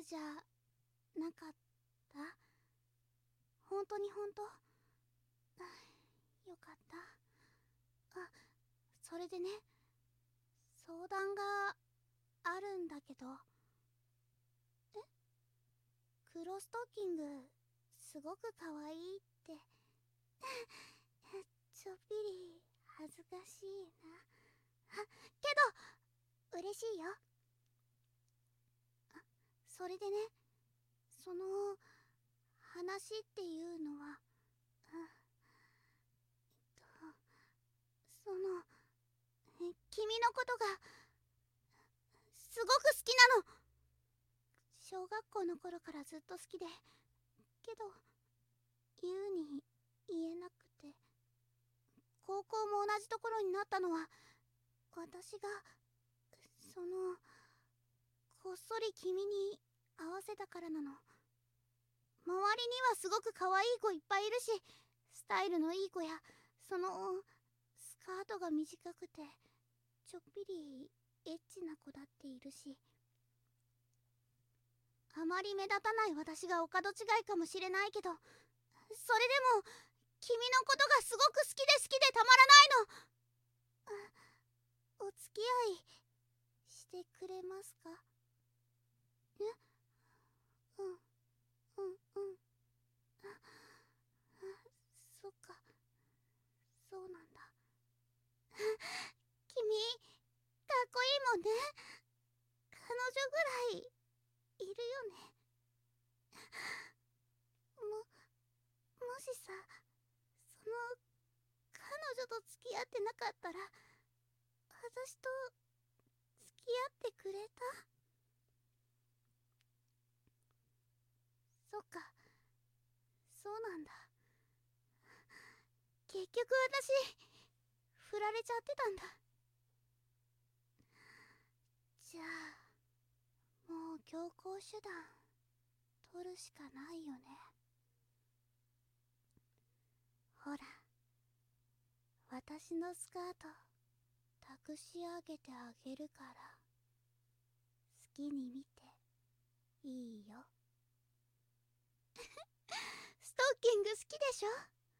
じゃなかった？本当に本当？よかった。あ、それでね、相談があるんだけど。黒ストッキングすごく可愛いってちょっぴり恥ずかしいな。けど嬉しいよ。それでね、その話っていうのは、その君のことがすごく好きなの。小学校の頃からずっと好きで、けど言うに言えなくて、高校も同じところになったのは私がこっそり君に合わせたからなの。周りにはすごく可愛い子いっぱいいるし、スタイルのいい子やスカートが短くてちょっぴりエッチな子だっているし、あまり目立たない私がお門違いかもしれないけど、それでも君のことがすごく好きでたまらないの。お付き合いしてくれますか？うん。そっか、そうなんだ。君かっこいいもんね。彼女ぐらいいるよね。もしさ、その彼女と付き合ってなかったら、私と付き合ってくれた？そっか、そうなんだ。結局私振られちゃってたんだ。じゃあもう強行手段取るしかないよね。ほら、私のスカート託し上げてあげるから、好きに見ていいよ。ストッキング好きでしょ？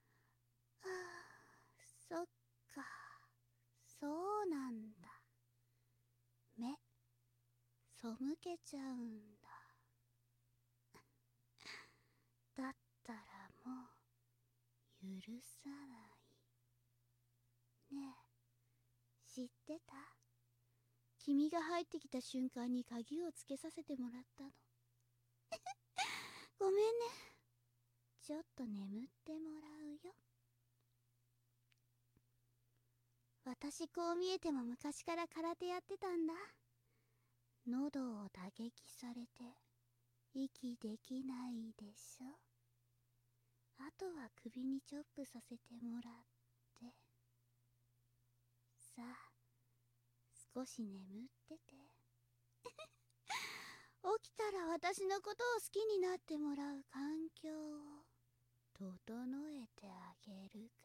そっか、そうなんだ。目背けちゃうんだ。だったらもう許さない。ねえ、知ってた？君が入ってきた瞬間に鍵をつけさせてもらったの。ごめんね。ちょっと眠ってもらうよ。私こう見えても昔から空手やってたんだ。喉を打撃されて息できないでしょ。あとは首にチョップさせてもらって、さあ少し眠ってて。起きたら私のことを好きになってもらう環境を整えてあげるか